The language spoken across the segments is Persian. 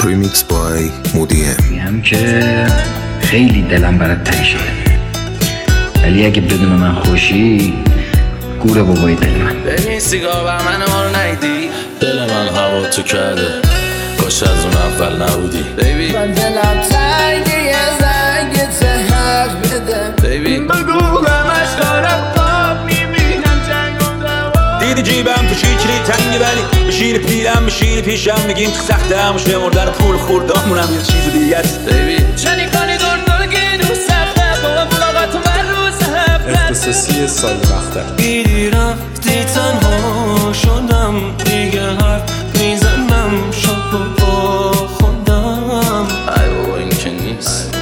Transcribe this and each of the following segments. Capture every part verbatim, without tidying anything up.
ریمیکس بای مودیه. میگم که خیلی دلم برات تنگ شده، ولی اگه بدون من خوشی گوره بابای دل من. ببین سیگار بر من ما رو نیدی، دل من هوا تو کرده، کاش از اون اول نبودی. بیبی من دلم تنگی یه زنگت حق بده، بیبی بگو همش دارم خواب میبینم جنگ و دوا. دیدی جیبم تو شیچری تنگی، ولی بشین پیرم بشین پیشم میگیم تو سخته هم شمردن پول خوردامونم یه چیز دیگه است. بیبی چنی کنی دور دور گیدو سخته با ملاقات من روز هفته اختصاصی سال مختر. دیدی رفتی تنها شدم، دیگه حرف میزنم شب با خودم. ای بابا این که نیست،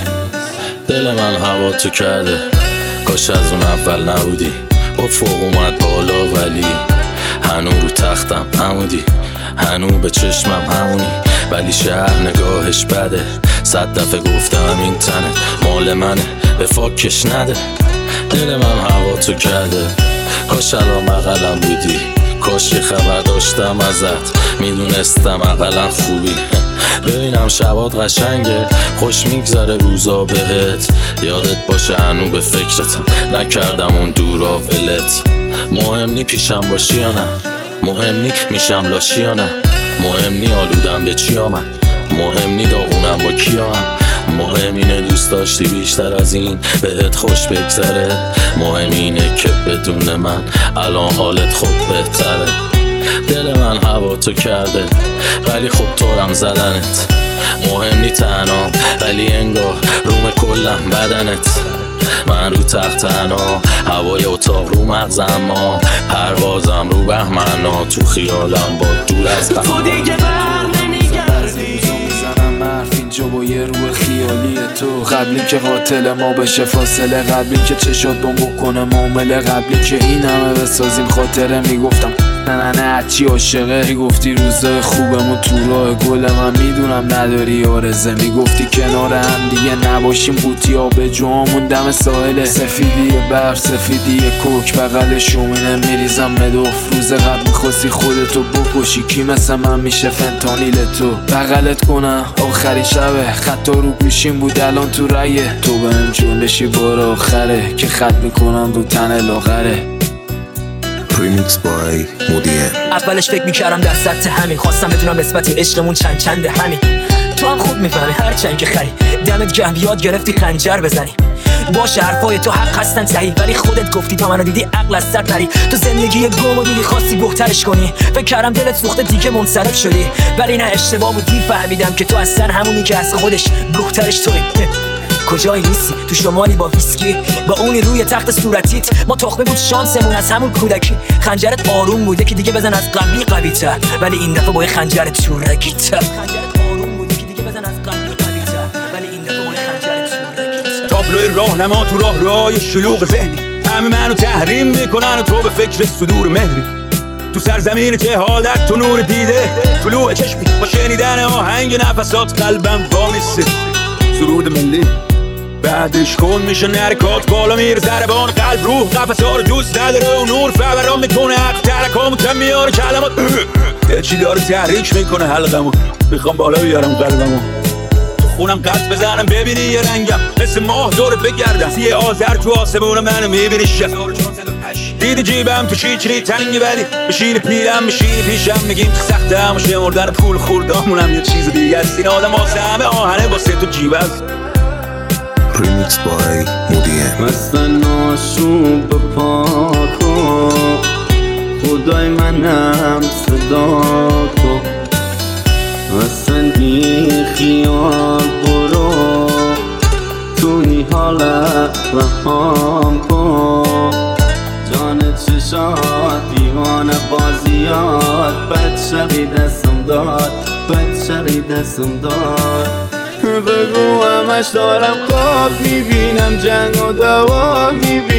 دل من هوا تو کرده، کاش از اون اول نبودی. با فوق اومد بالا ولی هنو رو تختم همودی، هنو به چشمم همونی، ولی شهر نگاهش بده. صد دفعه گفتم این تنه مال منه، به فاکش نده. دل من هوا تو کرده، کاش الان بغلم بودی، کاش یه خبر داشتم ازت، میدونستم اقلا خوبی. ببینم شبات قشنگه، خوش میگذره روزا بهت، یادت باشه هنو به فکرتم، نکردم اون دورا ولت. مهم نی پیشم باشی یا نه، مهم نی میشم لاشی یا نه، مهم نی آلودم به چی آمد، مهم نی داغونم با کیام، مهم اینه دوست داشتی بیشتر از این بهت خوش بگذره، مهم اینه که بدون من الان حالت خود بهتره. دل من هوا تو کرده، ولی خب طورم زدنت، مهم نی تنها ولی انگار روم کلم بدنت. من رو تخت تنها، هوای اتاق رو مغزم، ما پروازم رو بهمنا، تو خیالم با دور از تو دیگه بر نمیگردی. میزنم حرف اینجا با یه روح خیالی تو، قبلی که قاتل ما بشه فاصله، قبلی که چشات بم بکنه معامله، قبلی که این همه بسازیم خاطره. میگفتم نه نه هرچی عاشقه، میگفتی روزای خوبمو تو راه گل من، میدونم نداری آرزه، میگفتی کنار هم دیگه نباشیم قوطی آب جوامون دم ساحل، سفیدی برف سفیدی کوک بغل شومینه میریزم مدوف. روز قبل میخواستی خودتو بکشی، کی مثل من میشه فنتانیل تو بغلت کنم آخری شبه، خطا رو گوشیم بود الان تو رایه، تو بهم جلشی بار آخره که خط میکنم رو تن لاغره. ریمیکس بای مودیه. اولش فکر میکردم در سطح همین، خواستم بدونم نسبت عشقمون چند چنده همین، تو هم خوب میفهمی هر چند که خری، دمت گرم یاد گرفتی خنجر بزنی. باشه حرفای تو حق هستن صحیح، ولی خودت گفتی تا منو دیدی عقل از سر پری، تو زندگی گمو دیدی خواستی بهترش کنی، فکر کردم دلت سوخته دیگه منصرف شدی، ولی نه اشتباه بودی، فهمیدم که تو از سر همونی که از خودش بهترش توی. کجایی نیستی تو شمالی با ویسکی، با اونی روی تخت صورتیت، ما تخمه بود شانسمون از همون کودکی، خنجرت آروم بوده که دیگه بزن از قبلی قوی تر، ولی این دفعه با خنجرت شورگی تر. خنجرت آروم بوده که دیگه بزن از قبلی قوی تر، ولی این دفعه با خنجرت شورگی تر. تابلوی راهنما تو راه راه شلوغ ذهنی، همه منو تحریم میکنن و تو به فکر صدور مهری، تو سرزمین جهالت تو نور دیده، طلوع چشمی با شنیدن آهنگ نفسات قلبم وامیسته. سرود ملی بعدش کن میشه نرکات بالا میره ضربان قلب روح قفصا رو دوست نداره و نور فوران میکنه حق ترکامو کم میاره کلمات چی داره تحریک میکنه حلقمو، میخوام بالا بیارم قلبمو، تو خونم قد بزنم ببینی یه رنگم مثل ماه دورت بگردم، یه آذر تو آسمون منو میبینی شب. دیدی جیبم تو شیچری تنگی، ولی بشین پیرم بشین پیشم میگیم تو سخته هم شمردن پول خوردامونم یه چیز دیگه است. این آدم واسه همه آهنه واسه تو جیب است. ریمیکس بای مودیه. مستن آشوب پاکو خدای منم صدا کو، مستن بی خیال برو تو این حالت رهام کن، جان چشات دیوانه بازیات، بد شقی دستم داد بد شقی دستم داد. بگو همش دارم خواب میبینم جنگ و دوا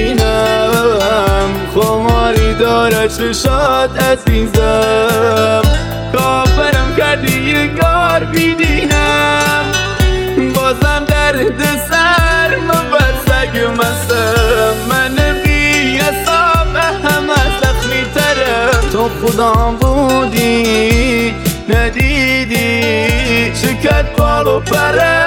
میبینم، خماری داره چشات عزیزم، کافرم کردی یه گار بیدینم، بازم درد سر من بسگ مستم، من بی حساب همه زخمی ترم، تو خودم بودی ندیدی کرد بال و پره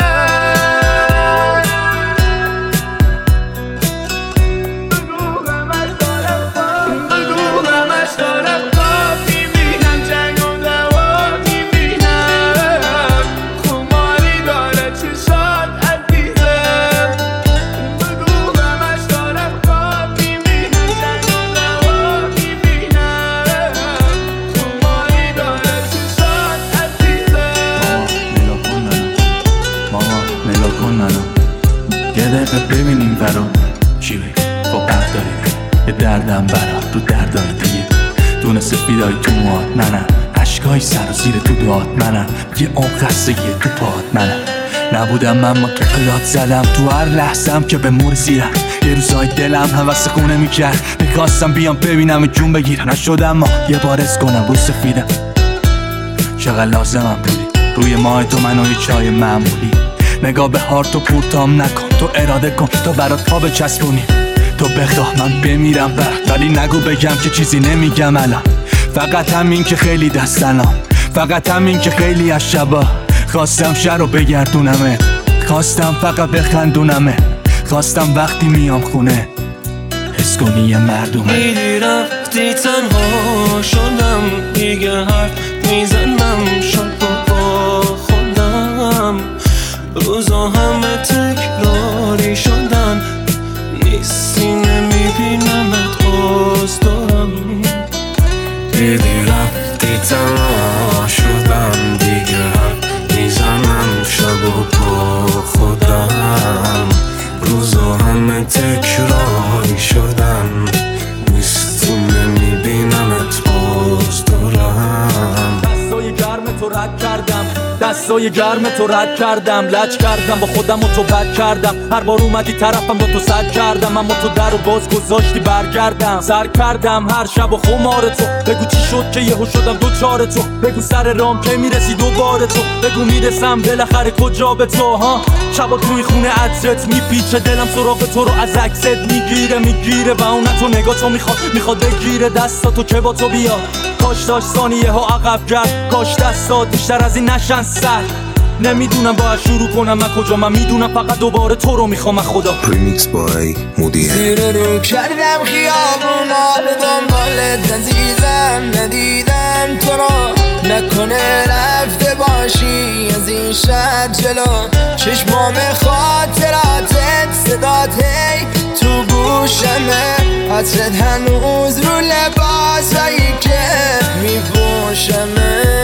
ببینیم برام چی بگی با قبل داریم یه دردم برا رو دردای دیگه دونه سفیدای تو موات منم عشقای سر و زیر تو دوات منم یه اون خستگی تو پات منم نبودم من ما تو پلات زدم تو هر لحظم که به مور زیرم یه روزای دلم حوث خونه میکرد میخواستم بیام ببینم جون بگیرم نشدم ما یه بار از کنم رو سفیدم چقدر لازمم بودی روی ماه تو منو یه چای معمولی نگاه به هارتو پورتام نکن تو اراده کن تا برات پا بچسبونی تو بخواه من بمیرم برات ولی نگو بگم که چیزی نمیگم الان فقط همین که خیلی دستنام فقط همین که خیلی از شبا خواستم شهر رو بگردونمه خواستم فقط بخندونمه خواستم وقتی میام خونه حس کنی یه مردمه دیدی رفتی تنها شدم دیگه حرف میزنم شب با خودم روزا همه تکراری شدن نیستی نمیبینمت باز دارم دیدی رفتی تنها شدم دیگه حرف میزنم شب با خودم روزا همه تکراری شدن نیستی نمیبینمت باز دارم دستای گرم تو رد کردم دستای گرم تو رد کردم لج کردم با خودم و تو بد کردم هر بار اومدی طرفم با تو سد کردم اما تو در و باز گذاشتی برگردم سر کردم هر شب و خمار تو بگو چی شد که یهو شدم دو چار تو بگو سر رام که میرسی دوباره تو بگو میرسم بالاخره کجا به تو ها شبا توی خونه عطرت میپیچه دلم سراغ تو رو از عکست میگیره میگیره و اون تو نگاه تو میخواد میخواد بگیره دستاتو که با تو بیا کاش داشت ثانیه ها عقب کرد کاش دستات بیشتر از این نشن سر نمیدونم باید شروع کنم من کجا من میدونم فقط دوباره تو رو میخوام خدا Remix by Modien زیر رو کردم خیابونا به دنبالت عزیزم ندیدم تو رو نکنه رفته باشی از این شهر جلو چشمام خاطراتت صدات هی تو گوشمه حسرت هنوز رو لباسایی که میپوشمه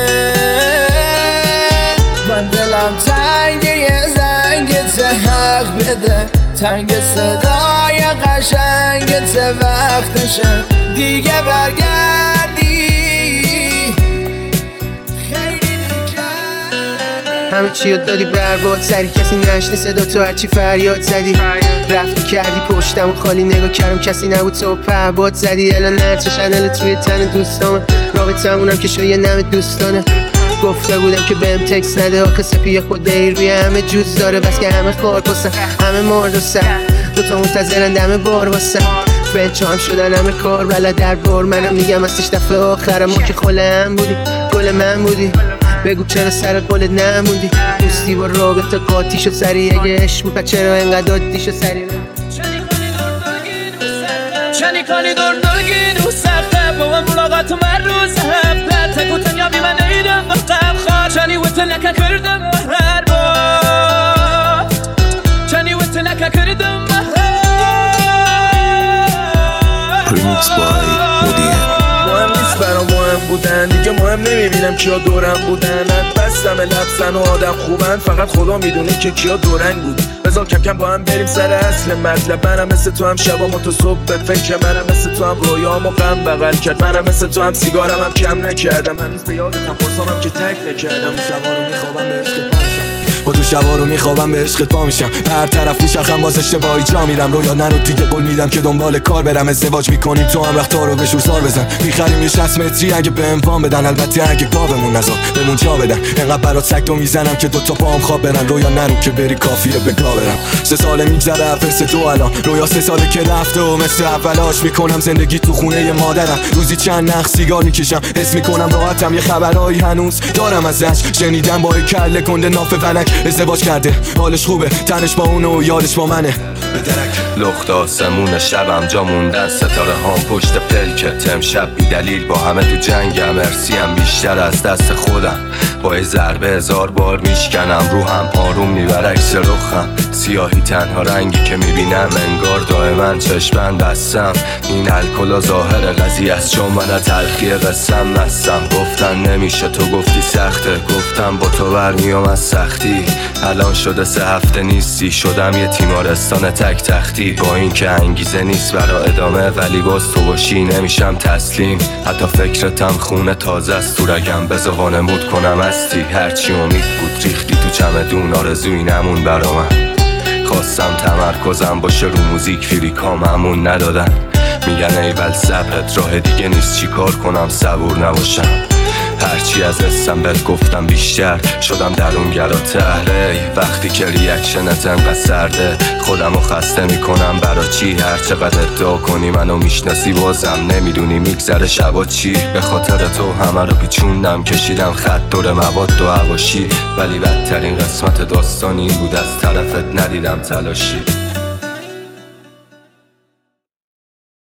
من دلم تنگ یه زنگت حق بده تنگ صدای قشنگت وقتشه دیگه برگردی همه چی رو دادی برباد سری کسی نشنه صدا تو هرچی فریاد زدی رفتی کردی پشتم و خالی نگاه کردم کسی نبود تو پهباد زدی الان نرچه شنلت روی تن دوستامه رابطه همونم که شو یه نم دوستانه گفته بودم که بهم تکس نده آخه سپیه خوده روی همه جوز داره بس که همه خار پسن همه مرد و سر دوتا منتظرن دمه بار واسن بچه هم شدن همه کار بلد در بار منم میگم ازش دفعه آخرم ما که خله هم بودی گل من بودی بگو چرا سر قولت نموندی دوستی با رابطه قاطی شد سری اگه عشق بود چرا اینقدر عادی شد سری چنی کنی دور دلگی رو سخته با من ملاقات من روز هفته تکو تنیا بی من ایدم وقتم خواد چنی وقت نکه کردم هر بار چنی وقت نکه کردم Remix by Modien مهم نیست برام مهم بودن دیگه مهم نمیبینم کیا دورم بودن بستم لبسن و آدم خوبن فقط خدا میدونه که کیا دورنگ بود بذار کم کم با هم بریم سر اصل مطلب منم مثل تو هم شبام و تو صبح به فکر منم مثل تو هم رویام و غم بغل کرد منم مثل تو هم سیگارم هم کم نکردم هنوز به یادتم پرسامم که تک نکردم شبا رو میخوابم به عشق پرشم با تو شبا رو میخوابم به عشقت پا میشم، به هر طرف میشخم باز اشتباهی جا میرم. رویا نرو دیگه قول میدم که دنبال کار برم، ازدواج میکنیم تو هم رخت رو به شور سار بزن. میخریم یه شصت متری اگه به اموان بدن، البته اگه گاومون نزار بهمون جا بدن. انقدر برات سگتو میزنم که دوتا پاهم خواب برن. رویا نرو که بری کافیه بگلا برم. سه ساله میگذره فرس تو الان، رویا سه ساله که رفته و مثل اولاش میکنم زندگی تو خونه مادرم. روزی چند نخ سیگار میکشم، حس میکنم راحتم، یه خبرایی هنوز دارم ازش. شنیدم با کله کنده ناف فلک ازدواج کرده، حالش خوبه، تنش با اونه و یادش با منه. لخت آسمون شبم جا موندن، ستاره هام پشت پلکت. امشب بی دلیل با همه تو جنگم، ارسیم بیشتر از دست خودم. با یه ضربه هزار بار میشکنم، روحم آروم میبره عکس رخم. سیاهی تنها رنگی که میبینم، انگار دائما چشمن بستم. این الکل ظاهر قضیه است، چون من تلخی قسم مستم. گفتن نمیشه تو گفتی سخته، گفتم با تو برمیام از سختی. الان شده سه هفته نیستی، شدم یه تیمارستان تک تختی. با این که انگیزه نیست برا ادامه، ولی باز تو باشی نمیشم تسلیم. حتی فکرتم خونه تازه است تو رگم، بذار وانمود کنم هستی. هرچی امید بود ریختی تو چمدون، آرزوی نمون برا من. خواستم تمرکزم باشه رو موزیک، فریکام همون ندادن. میگن ایول صبرت راه دیگه نیست، چی کار کنم صبور نباشم. هرچی از حسم بهت گفتم بیشتر شدم درونگرات اهله. وقتی که ریاکشنت انقدر سرده، خودم رو خسته میکنم برا چی. هر چقدر ادعا کنی منو میشناسی بازم نمیدونی میگذره شبا چی. به خاطر تو همه رو پیچوندم، کشیدم خط دور مواد و حواشی. ولی بدترین قسمت داستان این بود از طرفت ندیدم تلاشی.